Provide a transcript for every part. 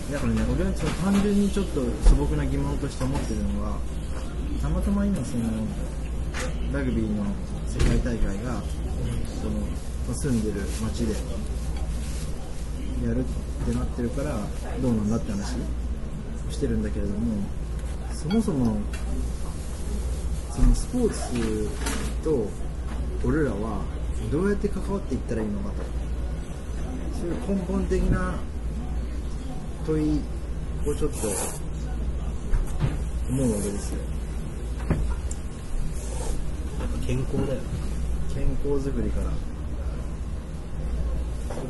だからね、俺はその単純にちょっと素朴な疑問として思ってるのは、たまたま今そのラグビーの世界大会がその住んでる町でやるってなってるからどうなんだって話をしてるんだけれども、そもそもそのスポーツと俺らはどうやって関わっていったらいいのかと、そういう根本的な問いをちょっと思うわけですよ。 健康だよ。 健康づくりから、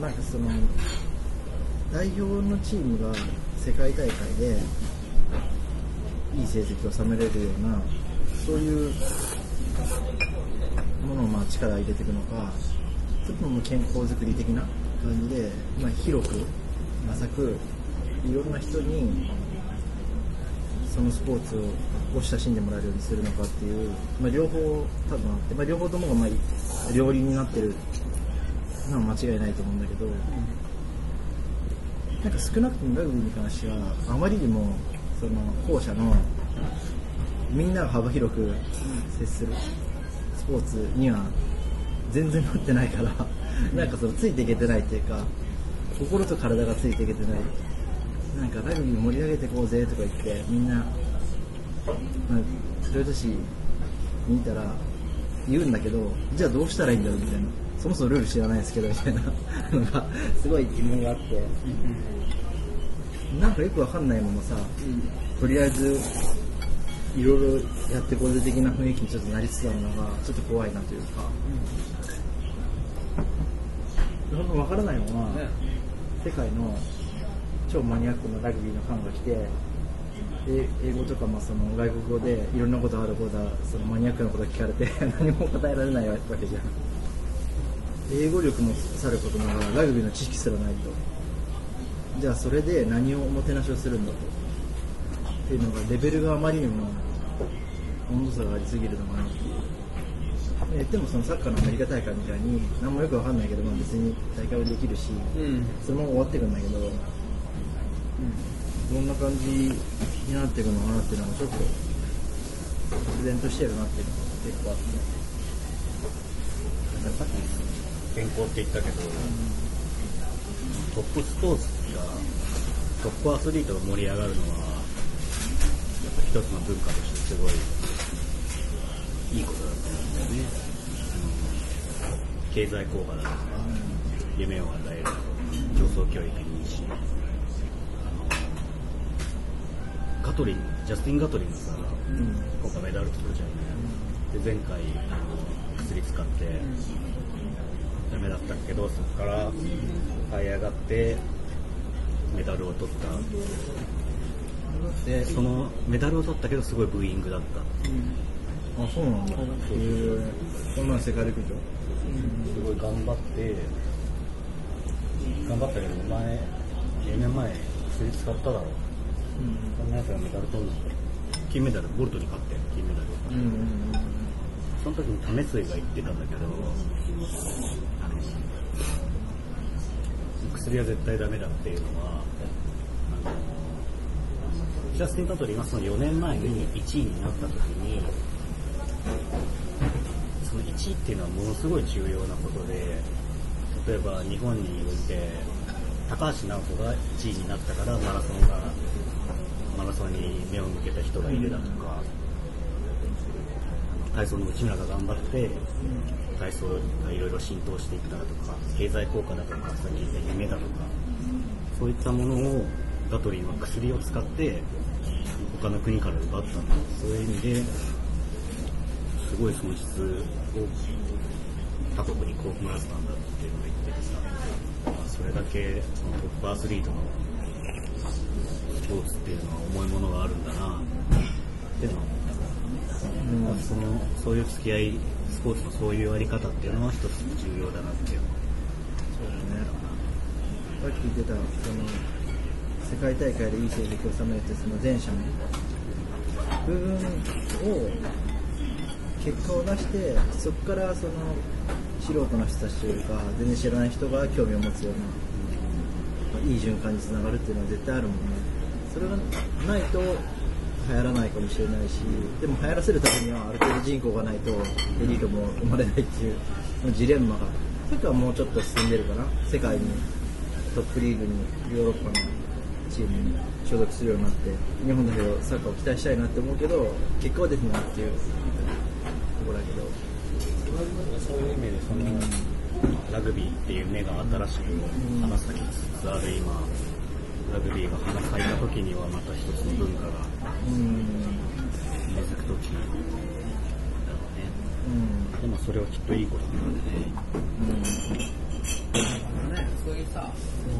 なんかその代表のチームが世界大会でいい成績を収めれるような、そういうものをまあ力を入れていくのか、それとも健康づくり的な感じで、まあ、広く浅くいろんな人にそのスポーツを親しんでもらえるようにするのかっていう、まあ、両方多分あって、まあ、両方ともがまあ両輪になってるのは間違いないと思うんだけど、なんか少なくともラグビーに関してはあまりにもその後者のみんなが幅広く接するスポーツには全然なってないから、なんかそのついていけてないっていうか、心と体がついていけてない。なんかラグビー盛り上げていこうぜとか言ってみんな、まあ、豊田市にいたら言うんだけど、じゃあどうしたらいいんだろうみたいな、そもそもルール知らないですけどみたいなのがすごい疑問があって、なんかよくわかんないままさ、とりあえずいろいろやってこれ的な雰囲気にちょっとなりつつあるのがちょっと怖いなというか、ほんとわからないまま世界の超マニアックなラグビーのファンが来て、英語とかその外国語でいろんなことあることはそのマニアックなこと聞かれて何も答えられないわけじゃん。英語力もさることながらラグビーの知識すらないと、じゃあそれで何をおもてなしをするんだとっていうのが、レベルがあまりにも温度差がありすぎるのかなっていう。言ってもそのサッカーのアメリカ大会みたいに何もよくわかんないけど、まあ、別に大会はできるし、そのまま終わっていくんだけど、どんな感じになっていくのかなっていうのがちょっと自然としてるなっていうのが結構あって、 さっき健康って言ったけど、トップスポーツがトップアスリートが盛り上がるのはやっぱ一つの文化としてすごいいいことだと思うんだよね。経済効果だとか、夢を与える、上層教育にいいし、ジャスティン・ガトリンがさ、今回メダル取るじゃんね。で前回薬使ってダメだったけど、そこから這い上がってメダルを取った。でそのメダルを取ったけどすごいブーイングだった。 あ、そうなんだ。そんな世界陸上、 すごい頑張ったけど、お前10年前薬使っただろ、こんなやつがメダル取るの、金メダルボルトに勝って金メダル、その時に為末が言ってたんだけど、薬は絶対ダメだっていうのは、ジャスティン・ガトリンがその4年前に1位になった時に、その1位っていうのはものすごい重要なことで、例えば日本において高橋尚子が1位になったからマラソンに目を向けた人がいるだとか、体操の内村が頑張って体操がいろいろ浸透していっただとか、経済効果だとか、さっき言った夢だとか、そういったものをガトリンは薬を使って他の国から奪ったんだ。そういう意味ですごい損失を他国に被らせたんだっていうのを言っててさ、それだけそのトップアスリートのスポーツっていうのは重いものがあるんだなっていうのは思った。そういう付き合い、スポーツのそういうあり方っていうのは一つ重要だなっていう。 そうだね。さっき言ってたその世界大会でいい成績を収めて、その前者の部分を結果を出して、そこからその素人の人たちというか全然知らない人が興味を持つようないい循環につながるっていうのは絶対あるもんね。それがないと流行らないかもしれないし、でも流行らせるためにはある程度人口がないとエリートも生まれないっていうジレンマが、それからもうちょっと進んでるかな。世界にトップリーグにヨーロッパのチームに所属するようになって、日本代表サッカーを期待したいなって思うけど、結果は出てないっていうところだけど、 そういう意味でその、ラグビーっていう目が新しく花咲きつつある今、ラグビーが花咲いた時にはまた一つの文化が根付く時だろうね。でもそれはきっといいことなんでね。 そういうさ、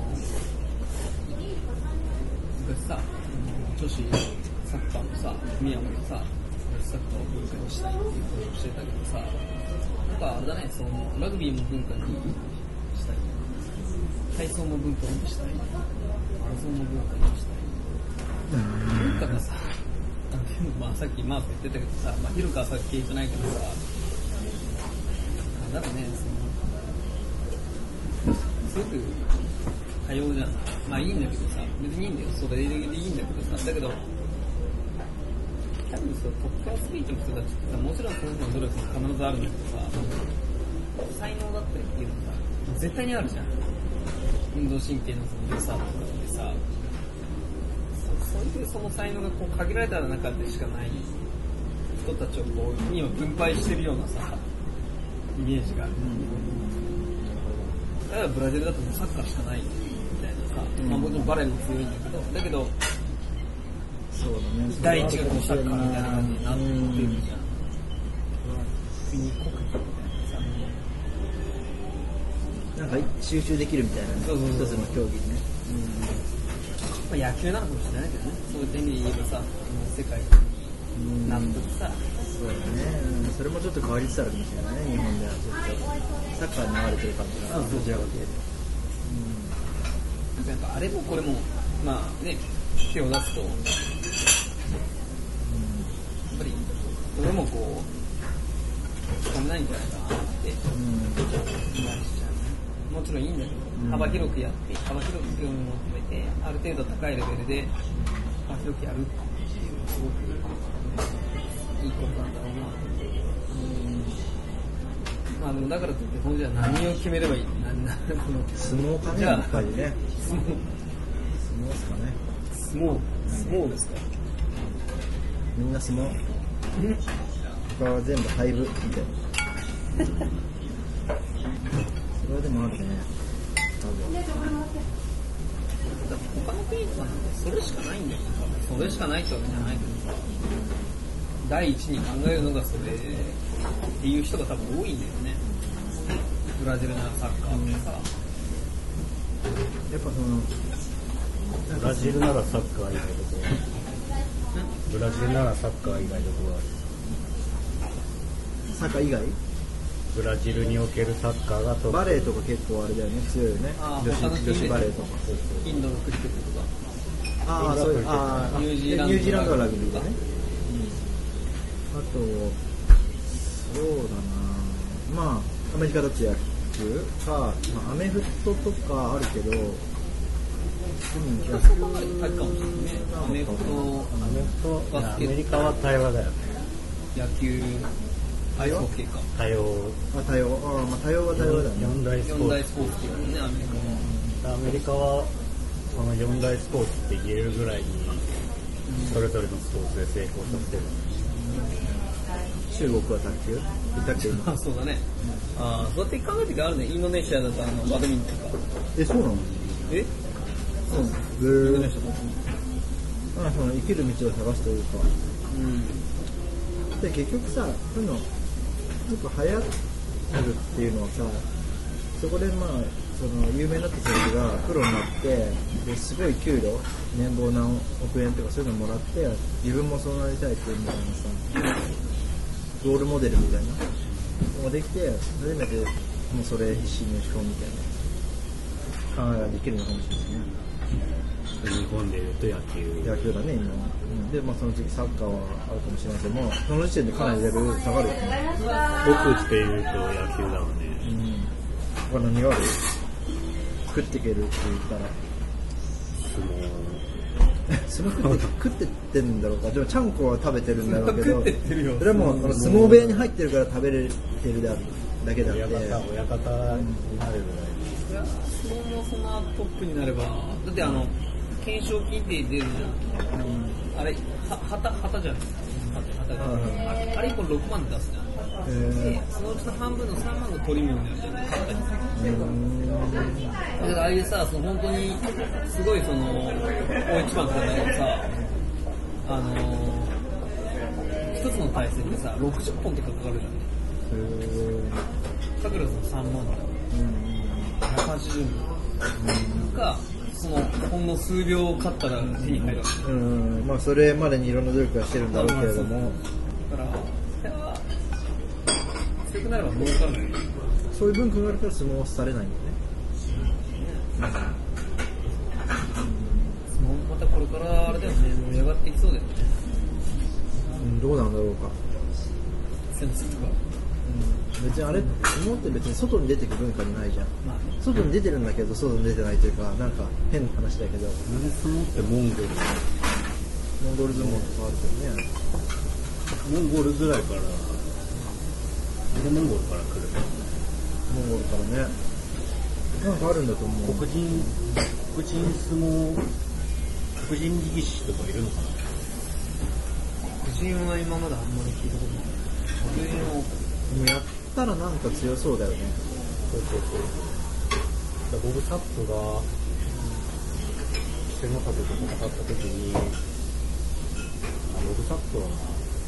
昔さ、女子サッカーのさ、宮本さ、サッカーを文化にしたいっていうことをしてたけどさ、なんかあれだね、そのラグビーも文化にしたい、体操も文化にしたい、マラソンも文化にしたい。文化がさ、まあさっきマーク言ってたけどさ、まあ広川さっき言ってないけどさ、なんかね、すごく多様じゃん。まあいいんだけどさ、別にいいんだよ、それでいいんだけどさ、だけど多分さ、トップアスリートの人たちってさ、もちろんその人の努力も必ずあるんだけどさ、才能だったりっていうのさ、絶対にあるじゃん。運動神経のその良さとかってさ、そういうその才能がこう限られた中でしかない人たちをこう今分配してるようなさ、イメージがある。だからブラジルだともうサッカーしかないみたいなさ、まあもちろんバレーも強いんだけど、 そうだね、 第一がこうサッカーみたいな感じになってるじゃん。国国技みたいなさ。 なんか集中できるみたいなね、 そう一つの競技ね。 まあ、野球なのかもしれないけどね、そういう意味で言えばさ、世界に納得さ、 そうだね、それもちょっと変わりつつあるかもしれないね、日本ではちょっとサッカーに流れてる感じが、どちらかというと。 なんかあれもこれも、まあね、手を出すと、やっぱりどれもこう、つかめないんじゃないかなって気がしちゃう。もちろんいいんだけど、幅広くやって、幅広く興味を求めて、ある程度高いレベルで幅広くやるっていう、すごくいいことなんだろうな。まあでもだからといって、これじゃあ何を決めればいいの？ 相撲かね、やっぱりね。相撲ですかね。 相撲ですか。 みんな相撲。他は全部廃部みたいな。それでもあるね。 他の国とかなんてそれしかないんだよ。それしかないってわけじゃないけどさ、第一に考えるのがそれっていう人が多分多いんだよね。ブラジルならサッカーってさ、 やっぱそのブラジルならサッカー以外どこブラジルならサッカー以外どこがある？ サッカー以外？ ブラジルにおけるサッカーがトップ。 バレーとか結構あれだよね、強いよね。女子バレーとか。 インドのクリケットとか。 ああ、そういう、ニュージーランドはラグビーだね。あと、そうだな、まあ、アメリカだと野球か、まあ、アメフトとかあるけど、 そこまで入るかもしれないね。アメフト、 アメリカは多様だよね。 野球、アイスホッケーか。 多様。 多様は多様だね。 四大スポーツっていうね、アメリカは。 アメリカはその4大スポーツって言えるぐらいにそれぞれのスポーツで成功させてる。 中国は卓球？ あ、そうだね。ああ、そうやって考えてあるね。インドネシアだとバドミントンか。 そうなの？そう。インドネシア。その生きる道を探すというか。で結局さ、そういうのちょっと流行るっていうのはさ、そこでまあその有名になった選手がプロになってですごい給料、年俸何億円とかそういうのもらって自分もそうなりたいっていうみたいなさ、ロールモデルみたいなのができて初めてもうそれ必死に打ち込むみたいな考えができるのかもしれないね。 日本でいうと野球だね今は、でまあその次サッカーはあるかもしれないけども、その時点でかなりレベル下がるよね。 僕っていうと野球だろうね。 他何がある？食っていけるって言ったら相撲相撲食ってってんだろうか。でもちゃんこは食べてるんだろうけど、 食ってってるよそれはもう相撲部屋に入ってるから食べれてるだけだって。 親方になるぐらい。 いや相撲もそんなトップになれば、だって懸賞金って出るじゃん、あれ旗じゃないですか、旗が、あれ1本6万で出すじゃん、でそのうちの半分の3万の取り物になるじゃないですか、だからあれでさ、本当にすごい大一番とかだけどさ、一つの対戦でさ60本とかかかるじゃん、かける3万だ、180人がほんの数秒勝ったら手に入るわけ。 まあそれまでにいろんな努力はしてるんだろうけれども、 だからそれは強くなれば儲かるのに、 そういう文化があるから相撲はされないんだよね。 相撲またこれからあれだよね、盛り上がっていきそうだよね。 どうなんだろうか。 センスとか。 別にあれ相撲って別に外に出てく文化にないじゃん。 まあね、 外に出てるんだけど外に出てないというか、なんか変な話だけど。 相撲ってモンゴル相撲とかあるけどね。 モンゴルぐらいから、モンゴルから来る。 モンゴルからね。なんかあるんだと思う。 黒人相撲、黒人力士とかいるのかな。 黒人は今まであんまり聞いたことない。黒人はでもやったらなんか強そうだよね。 そうだボブ・サップが千の風と戦った時に、ボブ・サップはなん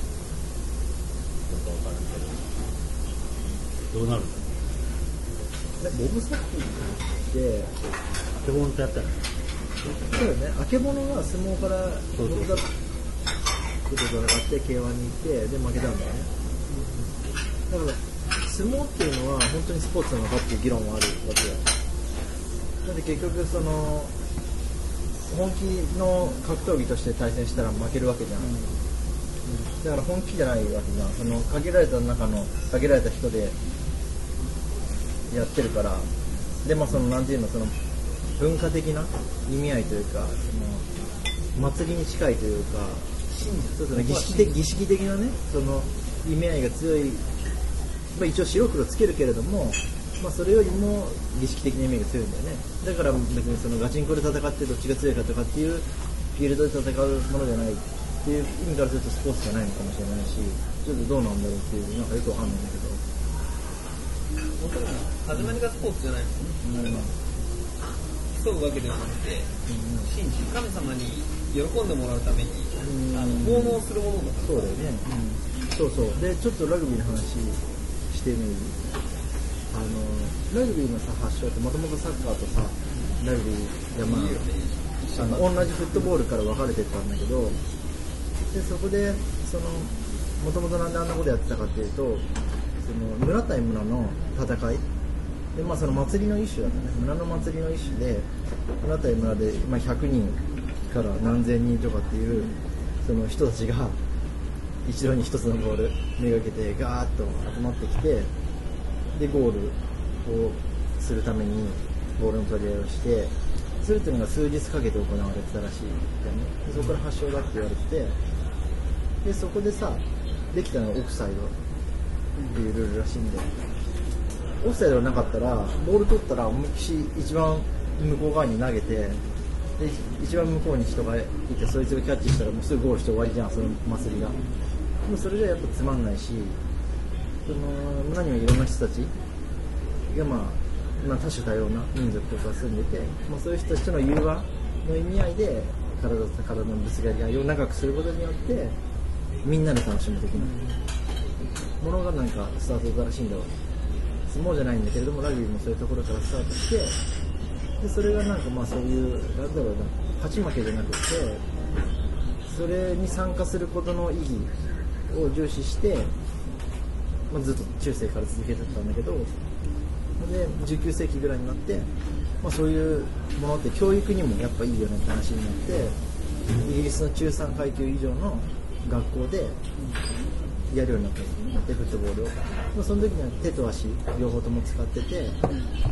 か分からんけどどうなるんだろう。 ボブサップってあけぼのとやったらそうだよね。あけぼのが相撲からボブサップと戦って K1 に行ってで負けたんだよね。だから相撲っていうのは本当にスポーツなのかっていう議論はあるわけよ。だって結局本気の格闘技として対戦したら負けるわけじゃん。だから本気じゃないわけじゃん。限られた中の限られた人でやってるから。でもなんていうの文化的な意味合いというか祭りに近いというか、儀式的なね意味合いが強い。一応白黒つけるけれども、それよりも儀式的な意味が強いんだよね。だから別にガチンコで戦ってどっちが強いかとかっていうフィールドで戦うものじゃないっていう意味からするとスポーツじゃないのかもしれないし、ちょっとどうなんだろうっていうなんかよくわかんないんだけど。 本当に始まりがスポーツじゃないの、競うわけではなくて、神様に喜んでもらうために奉納するものだから。 そうだよね。そうでちょっとラグビーの話してみる。ラグビーの発祥ってもともとサッカーとラグビーが同じフットボールから分かれてたんだけど、でそこでもともとなんであんなことやってたかっていうと、村対村の戦いで、その祭りの一種だったね。村の祭りの一種で村対村で、100人から何千人とかっていう人たちが一度に一つのボールめがけてガーッと集まってきて、でゴールをするためにボールの取り合いをしてするというのが数日かけて行われてたらしいんだよね。でそこから発祥だって言われてて、でそこでできたのがオフサイドっていうルールらしいんで、オフサイドがなかったらボール取ったら思いっきり一番向こう側に投げて、で一番向こうに人がいてそいつがキャッチしたらもうすぐゴールして終わりじゃん、その祭りが。でもそれじゃやっぱつまんないし、村にはいろんな人たちが多種多様な民族とか住んでて、そういう人たちとの融和の意味合いで体と体のぶつかり合いを長くすることによってみんなで楽しむ的なものがスタートしたらしいんだろう。相撲じゃないんだけれどもラグビーもそういうところからスタートして、でそれがそういう勝ち負けじゃなくて、それに参加することの意義を重視して、ずっと中世から続けてたんだけど、で19世紀ぐらいになって、そういうものって教育にもやっぱいいよねって話になって、イギリスの中産階級以上の学校でやるようになってフットボールを、その時には手と足両方とも使ってて、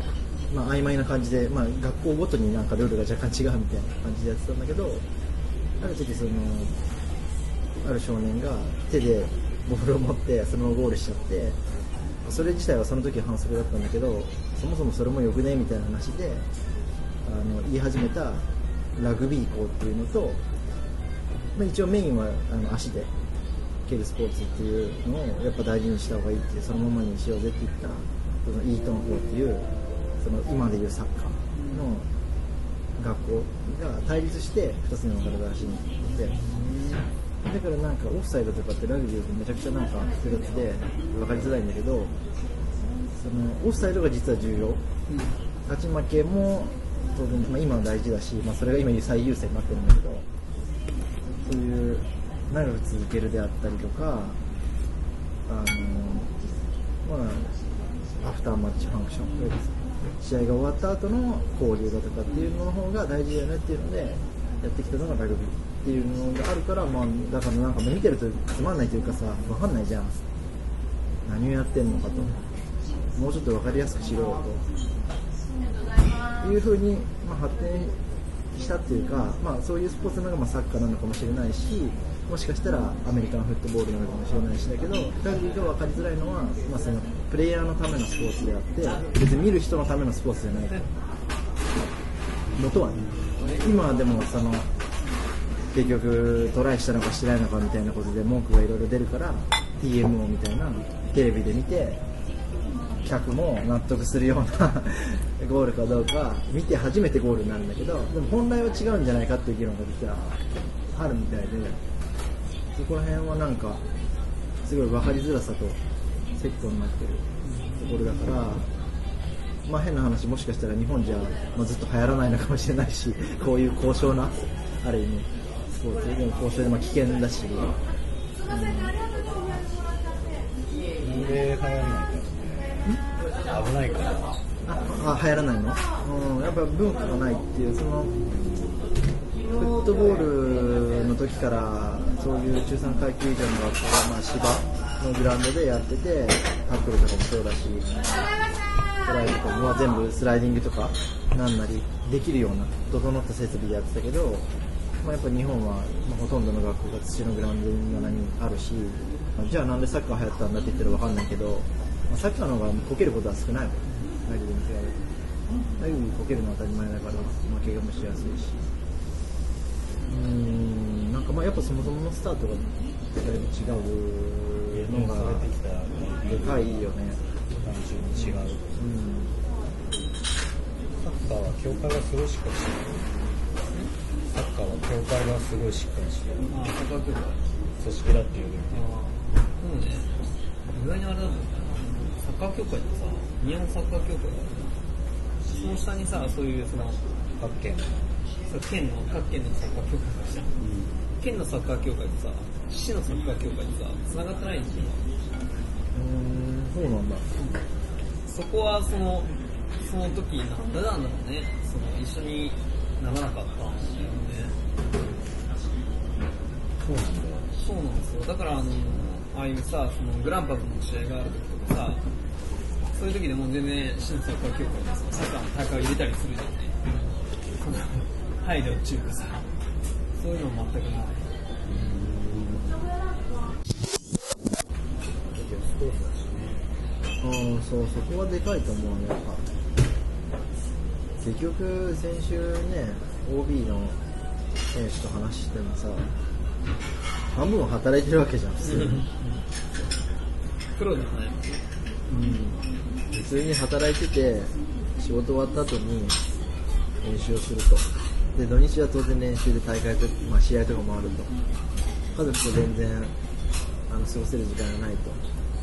まあ、曖昧な感じで、まあ、学校ごとになんかルールが若干違うみたいな感じでやってたんだけど、ある時ある少年が手でボールを持ってそのままゴールしちゃって、それ自体はその時は反則だったんだけど、そもそもそれもよくねみたいな話で言い始めたラグビー校っていうのと、まあ、一応メインは足で蹴るスポーツっていうのをやっぱ大事にした方がいいっていう、そのままにしようぜって言ったそのイートン校っていうその今でいうサッカーの学校が対立して2つに分かれたらしいんで、だからなんかオフサイドとかってラグビーよりめちゃくちゃなんか複雑で分かりづらいんだけど、そのオフサイドが実は重要、勝ち負けも当然、まあ、今は大事だし、まあ、それが今最優先になってるんだけど、そういう長く続けるであったりとか、まあ、アフターマッチファンクション、試合が終わった後の交流だとかっていうのの方が大事だよねっていうのでやってきたのがラグビーっていうのがあるから、まあ、だからなんか見てるとつまんないというかさ、分かんないじゃん、何をやってんのかと、もうちょっと分かりやすくしろよというふうに、まあ、発展したっていうか、まあ、そういうスポーツなのがまあサッカーなのかもしれないし、もしかしたらアメリカンフットボールなのかもしれないしだけど、ラグビーが分かりづらいのは、まあ、そのプレイヤーのためのスポーツであって別に見る人のためのスポーツじゃない元はね。今はでもその結局トライしたのかしてないのかみたいなことで文句がいろいろ出るから TMO みたいなテレビで見て客も納得するようなゴールかどうか見て初めてゴールになるんだけど、でも本来は違うんじゃないかっていう議論が実はあるみたいで、そこら辺はなんかすごい分かりづらさとセットになってるところだから、まあ変な話、もしかしたら日本じゃ、まあ、ずっと流行らないのかもしれないし、こういう高尚なある意味スポーツでも高尚でまあ危険だし、 なんで流行らないか危ないから流行らないの、やっぱ文化がないっていう、そのフットボールの時からそういう中3階級以上の学校が、まあ、芝のグラウンドでやってて、タックルとかもそうだし、トライとかも全部スライディングとかなんなりできるような整った設備でやってたけど、まあ、やっぱ日本は、まあ、ほとんどの学校が土のグラウンドにあるし、じゃあなんでサッカー流行ったんだって言ったら分かんないけど、まあ、サッカーの方がこけることは少ないもん、ラグビーに比べて。ラグビーこけるのは当たり前だから、まあ、怪我もしやすいし、なんかまあやっぱそもそものスタートがだいぶ違うのがでかいよね。 単純に違う、サッカーは協会がすごいしっかりしてる。サッカーは協会がすごいしっかりしてる。 サッカー協会組織だっていうよりもね、意外にあれだもんね、サッカー協会ってさ、日本サッカー協会がある、その下にさ、そういうその各県各県のサッカー協会がした、県のサッカー協会とさ、市のサッカー協会とさ、繋がってないんですよ。 そうなんだ。 そこはその時なんでなんだろうね、その一緒にならなかったんだよね。 そうなんだよ。 そうなんですよ。だからああいうさ、そのグランパスの試合がある時とかさ、そういう時でも全然市のサッカー協会でさ、サッカーの大会を入れたりするじゃんね。配慮っていうかさ、そういうのも全くない。 そう、そこはでかいと思うね、やっぱ。結局先週ね、OB の選手と話してもさ、半分は働いてるわけじゃん、普通に。 プロでもない。 普通に働いてて、仕事終わった後に練習をすると。で、土日は当然練習で大会と、まあ、試合とかもあると。家族と全然過ごせる時間がないと。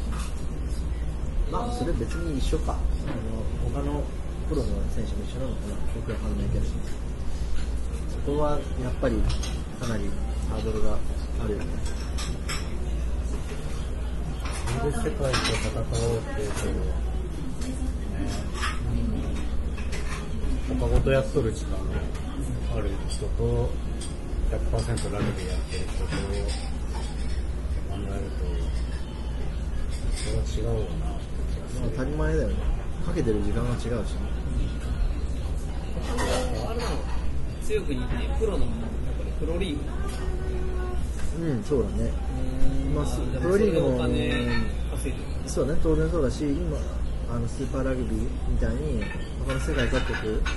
まあそれ別に一緒か。他のプロの選手も一緒なのかな、よくわかんないけど、そこはやっぱりかなりハードルがあるよね。 それで世界と戦おうっていうと、他ごとやっとる時間のある人と 100% ラグビーやってる人と考えるとそれは違うよな。 当たり前だよね。かけてる時間が違うしね。 あれなの強く言ってプロのやっぱりプロリーグ。 そうだね。まあプロリーグもそうね、当然そうだし、今スーパーラグビーみたいに他の世界各国に行って、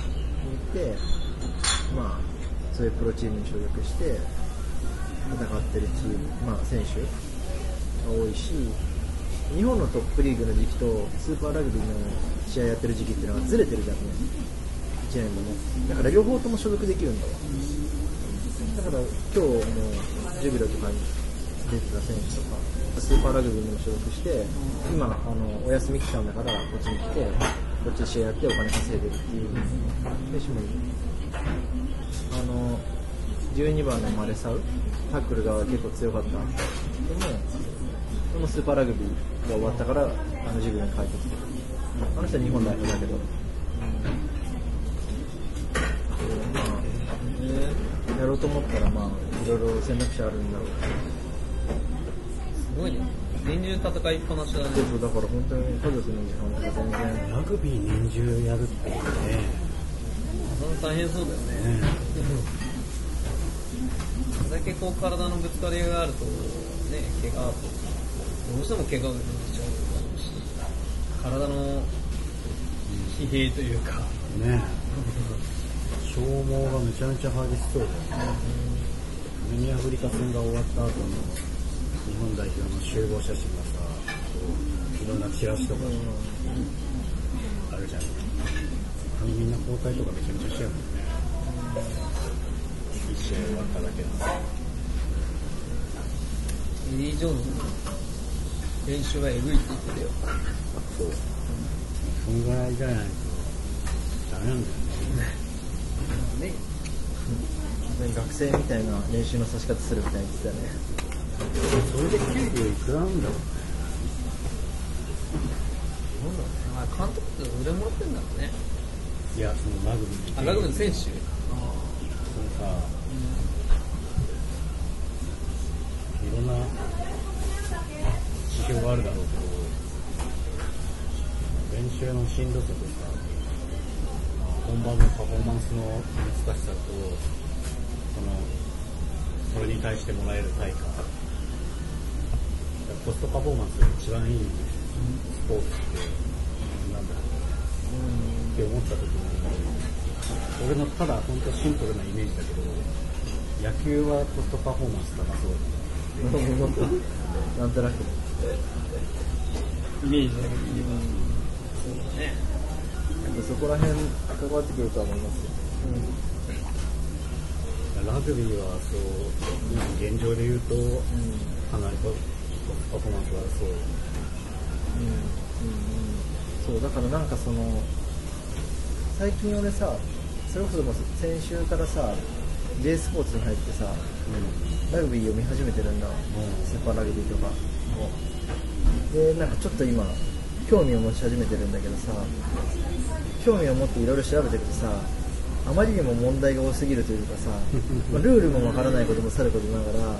まあそういうプロチームに所属して戦ってるチーム、まあ選手が多いし、日本のトップリーグの時期とスーパーラグビーの試合やってる時期っていうのがずれてるじゃんね。1年でも。だから両方とも所属できるんだわ。だから今日もジュビロとかに出てた選手とかスーパーラグビーにも所属して、今お休み期間だからこっちに来てこっちで試合やってお金稼いでるっていう選手もいる。12番のマレサウタックルが結構強かった。でもそのスーパーラグビーが終わったからジュビロに帰ってきて、あの人は日本代表だけど、やろうと思ったらまあいろいろ選択肢あるんだろう。 すごいね。年中戦いっぱなしだね。 そうだから本当に家族の時間とか全然。 ラグビー年中やるっていうね。 大変そうだよね。それだけこう体のぶつかりがあるとね、怪我どうしても怪我が出てきちゃうだろうし、体の疲弊というかね。消耗がめちゃめちゃ激しそうだよね。南アフリカ戦が終わった後の日本代表の集合写真がさ、いろんなチラシとかあるじゃん。みんな交代とかめちゃめちゃしちゃうもんね。一試合終わっただけなんで。 エリー・ジョーンズの練習はエグいって言ってたよ。 そう。そんぐらいじゃないとダメなんだよね。 ね。 学生みたいな練習のさし方するみたいに言ってたよね。 それで給料いくらなんだろうね。 なんだろうね。まあ監督ってどれもらってんだろうね。 いや、そのラグビー。 ラグビーの選手。 そのさ、いろんな指標があるだろうけど、練習のしんどさとさ、本番のパフォーマンスの難しさと、それに対してもらえる対価、コストパフォーマンスが一番いいスポーツってなんだろうって思った時に、俺のただ本当シンプルなイメージだけど、野球はコストパフォーマンス高そうだね。 なんとなくイメージだけど、そうだね。 そこら辺関わってくるとは思いますよ。 ラグビーはそう今現状で言うと、かなりコストパフォーマンスがそう。 そうだからなんか最近俺さ、それこそ先週からさ J スポーツに入ってさ、ラグビーを見始めてるんだ、スーパーラグビーとかで、なんかちょっと今興味を持ち始めてるんだけどさ、興味を持っていろいろ調べてるとさ、あまりにも問題が多すぎるというかさルールもわからないこともさることながら、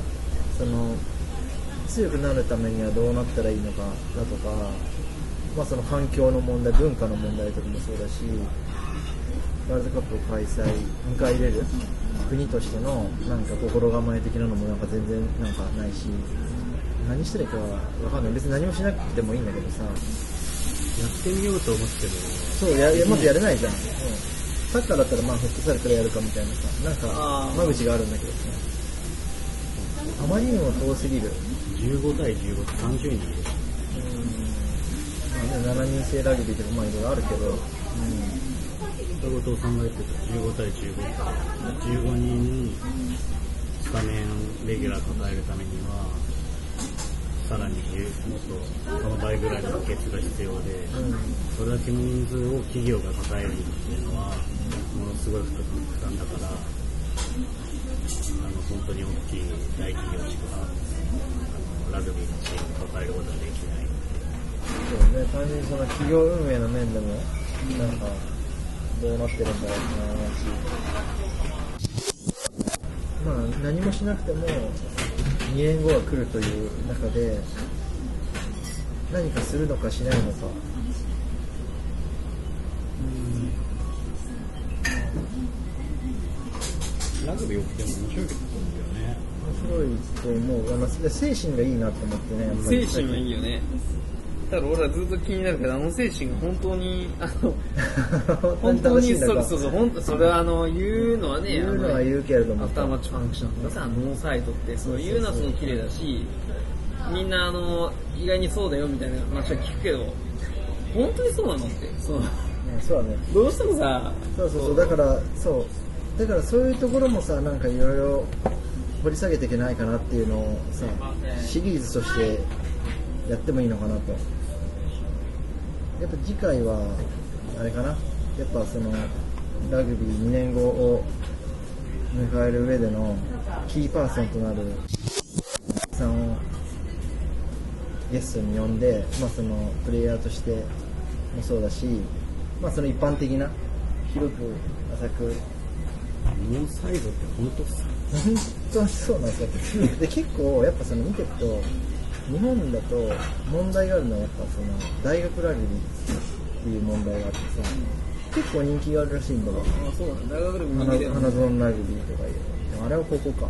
強くなるためにはどうなったらいいのかだとか、まあ、その環境の問題、文化の問題とかもそうだし、ワールドカップを迎え入れる国としてのなんか心構え的なのもなんか全然なんかないし、何してるかわかんない。別に何もしなくてもいいんだけどさ、 やってみようと思ってもそうまずやれないじゃん。サッカーだったらまあフットサルからやるかみたいなさ、なんか間口があるんだけどさ、あまりにも遠すぎる。 15対15って30人いる。 まあね、7人制ラグビーとかまあいろいろあるけど、 後藤さんが言ってた15対15って15人スタメンレギュラー抱えるためにはさらにもっとこの倍ぐらいのバケツが必要で、それだけの人数を企業が抱えるっていうのはものすごい負担だから、本当に大きい大企業しかラグビーのチームを抱えることができない。 そうね、単純にその企業運営の面でもなんかどうなってるんだろうな。まあ何もしなくても2年後が来るという中で何かするのかしないのか、 ラグビーをっても面白いと思うんだよね。 面白いと思う。精神がいいなと思ってね、やっぱり。 精神はいいよね。だから俺はずっと気になるけど、あの精神が本当に本当にそう本当それは言うのはね、 言うのは言うけれども、 アフターマッチファンクションとかさ、ノーサイドってそういうのはすごい綺麗だし、みんな意外にそうだよみたいな話は聞くけど、本当にそうなのって、 そうだね。 どうしてもさ、 そうだからそういうところもさ、なんかいろいろ掘り下げていけないかなっていうのをさ、シリーズとしてやってもいいのかなと。やっぱ次回はあれかな、やっぱそのラグビー2年後を迎える上でのキーパーソンとなるさんをゲストに呼んで、そのプレイヤーとしてもそうだし、その一般的な広く浅くノーサイドって本当っすか？ 本当にそうなんですよ。で結構やっぱその見ていくと、日本だと問題があるのはやっぱその大学ラグビーっていう問題があってさ、結構人気があるらしいんだわ。 あ、そうなんだ。大学でも人気だよね。 花園ラグビーとかいう、あれは高校か。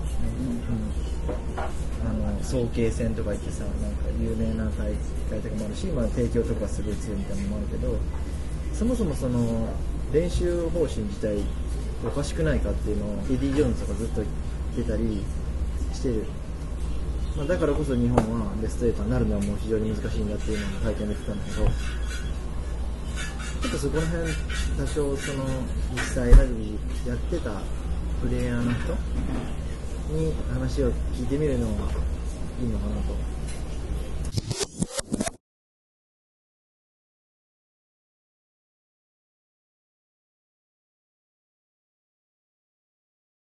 早慶戦とか言ってさ、なんか有名な大会とかもあるし、提供とかすごい強いみたいなのもあるけど、そもそもその練習方針自体おかしくないかっていうのをエディ・ジョーンズとかずっと言ってたりしてる。だからこそ日本はベスト8になるのはもう非常に難しいんだっていうのを会見で言ってたんだけど、ちょっとそこら辺多少その実際ラグビーやってたプレイヤーの人に話を聞いてみるのはいいのかなと。